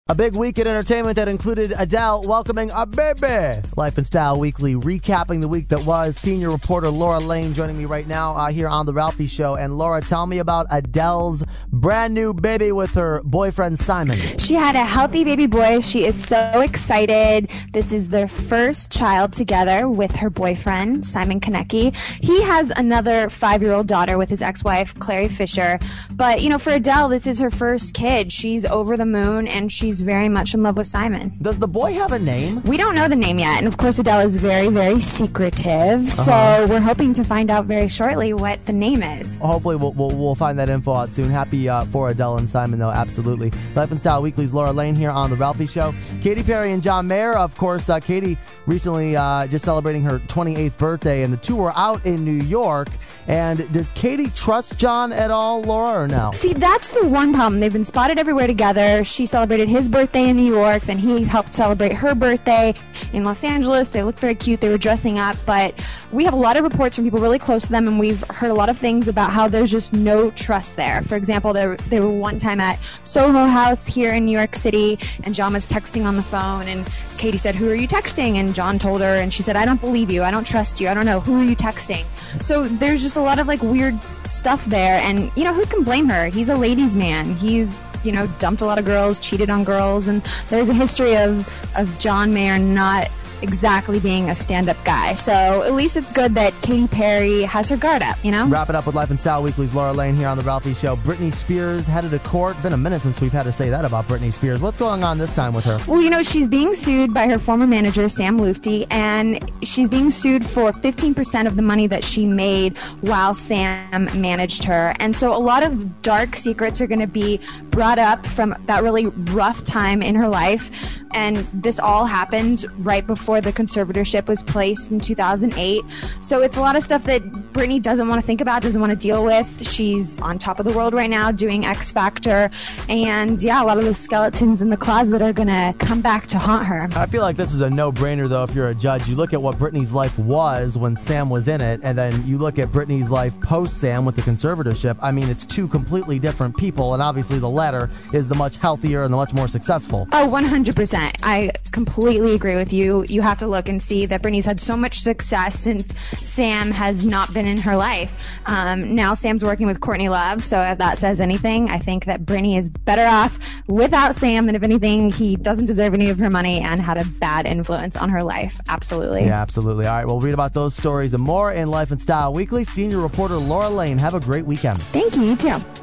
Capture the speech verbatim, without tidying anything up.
A big week in entertainment that included Adele welcoming a baby. Life and Style Weekly recapping the week that was. Senior reporter Laura Lane joining me right now uh, here on The Ralphie Show. And Laura, tell me about Adele's brand new baby with her boyfriend Simon. She had a healthy baby boy. She is so excited. This is their first child together with her boyfriend, Simon Konecki. He has another five-year-old daughter with his ex-wife, Clary Fisher. But, you know, for Adele, this is her first kid. She's over the moon, and she's very much in love with Simon. Does the boy have a name? We don't know the name yet, and of course Adele is very, very secretive, so Uh-huh. we're hoping to find out very shortly what the name is. Hopefully we'll, we'll, we'll find that info out soon. Happy uh, for Adele and Simon, though, absolutely. Life and Style Weekly's Laura Lane here on The Ralphie Show. Katy Perry and John Mayer, of course. Uh, Katy recently uh, just celebrating her twenty-eighth birthday, and the two were out in New York. And does Katy trust John at all, Laura, or no? See, that's the one problem. They've been spotted everywhere together. She celebrated his birthday in New York, then he helped celebrate her birthday in Los Angeles. They looked very cute. They were dressing up, but we have a lot of reports from people really close to them, and we've heard a lot of things about how there's just no trust there. For example, they were, they were one time at Soho House here in New York City, and John was texting on the phone, and Katy said, "Who are you texting?" And John told her, and she said, "I don't believe you. I don't trust you. I don't know. Who are you texting?" So there's just a lot of like weird stuff there, and you know, who can blame her? He's a ladies' man. He's, you know, dumped a lot of girls, cheated on girls, and there's a history of, of John Mayer not exactly being a stand-up guy. So at least it's good that Katy Perry has her guard up, you know? Wrap it up with Life and Style Weekly's Laura Lane here on The Ralphie Show. Britney Spears headed to court. Been a minute since we've had to say that about Britney Spears. What's going on this time with her? Well, you know, she's being sued by her former manager, Sam Lufty, and she's being sued for fifteen percent of the money that she made while Sam managed her. And so a lot of dark secrets are going to be brought up from that really rough time in her life. And this all happened right before the conservatorship was placed in two thousand eight. So it's a lot of stuff that Britney doesn't want to think about, doesn't want to deal with. She's on top of the world right now doing X Factor. And yeah, a lot of the skeletons in the closet are going to come back to haunt her. I feel like this is a no-brainer, though, if you're a judge. You look at what Britney's life was when Sam was in it, and then you look at Britney's life post-Sam with the conservatorship. I mean, it's two completely different people, and obviously the latter is the much healthier and the much more successful. Oh, one hundred percent. I completely agree with you. You have to look and see that Britney's had so much success since Sam has not been in her life. Um, now Sam's working with Courtney Love, so if that says anything, I think that Britney is better off without Sam, and if anything, he doesn't deserve any of her money and had a bad influence on her life. Absolutely. Yeah, absolutely. All right, we'll read about those stories and more in Life and Style Weekly. Senior reporter Laura Lane. Have a great weekend. Thank you. You too.